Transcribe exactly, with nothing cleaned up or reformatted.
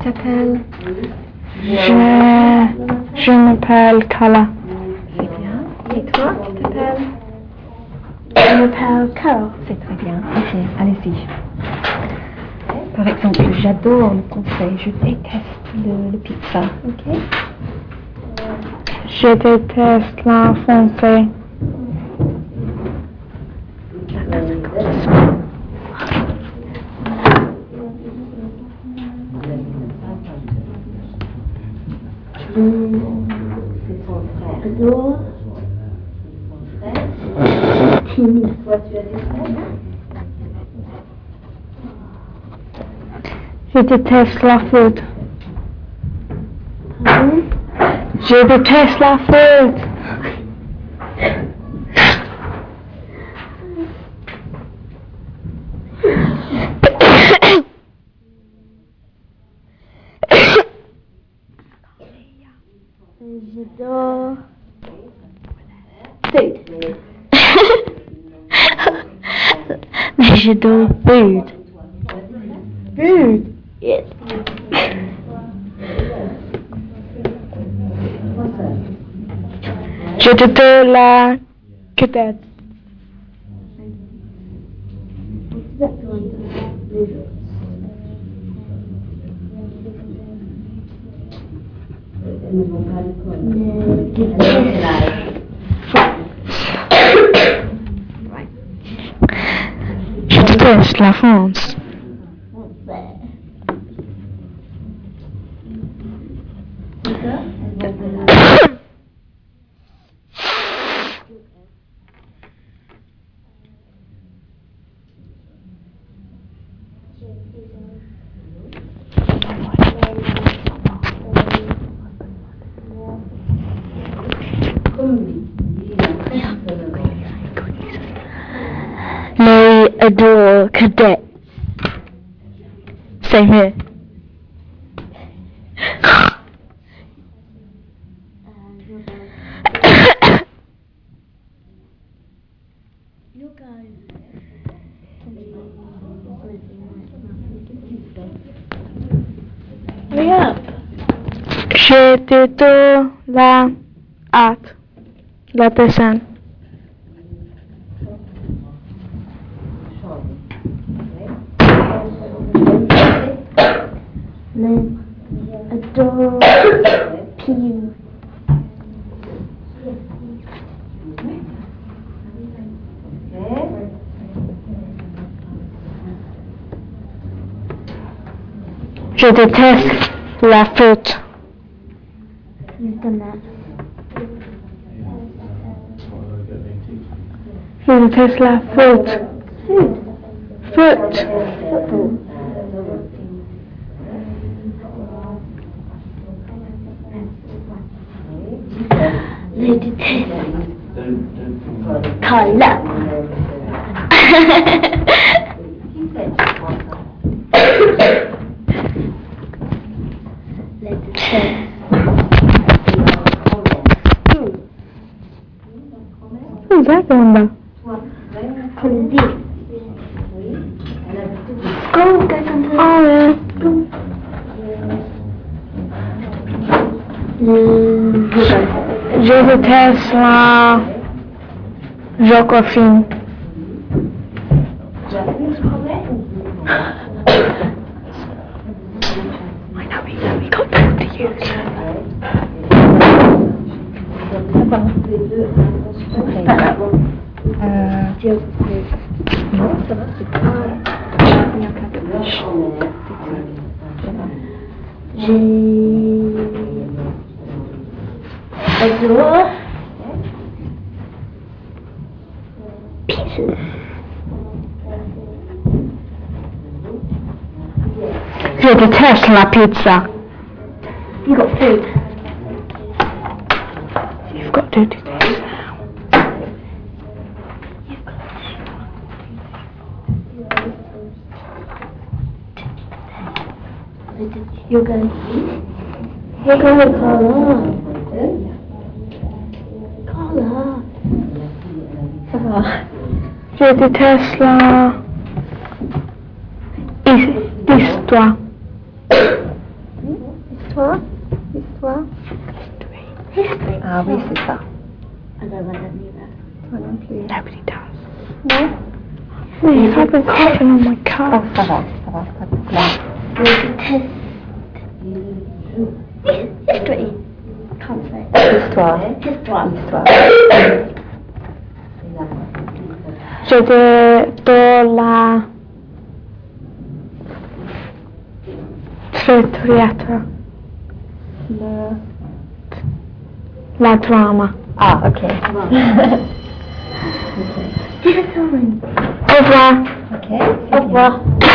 t'appelles? Je, je m'appelle Carla. C'est bien. Et toi, tu t'appelles? Je m'appelle Carol. C'est très bien. Ok, allez-y. Par exemple, j'adore le français, je déteste le, le pizza. Ok? Je déteste la français. J'adore. Timide. Toi, tu as des frères? Je déteste la faute. Pardon? Je déteste la faute. J'adore. Food. Mais j'adore food. Food. Yes. J'adore la cadette. Je déteste la France. Mais adore cadets. Same here. Hurry up. J'adore la art. La personne. Mais adore Pew. Je déteste la faute. You've done that. Je déteste la faute. Food. Faute. Football. Je déteste Carla. Je déteste Who's that going by? Colby. Go, go, go, go. Oh yeah. Go. Le Je déteste la géographie. I know we, we got that to use. Euh, non, ça va, c'est pas bien qu'un peu plus. J'ai adore pieces. Je déteste la pizza. You got food. You've got to do this now. You're going. You're going, Carla. Carla. Ça va. Je déteste la his- histoire. Toi? L'histoire? History. Ah oui, c'est ça. I don't know that either. Toi non plus. Nobody does. Non? Yes, I've been coughing on my Oh, cup. ça va, ça va, pas de problème. There's a test. History. Can't say. Histoire. Histoire. Histoire. J'étais dans la théâtre, Le... la drama. Ah, ok. Give it time. Au revoir. Ok. Au revoir.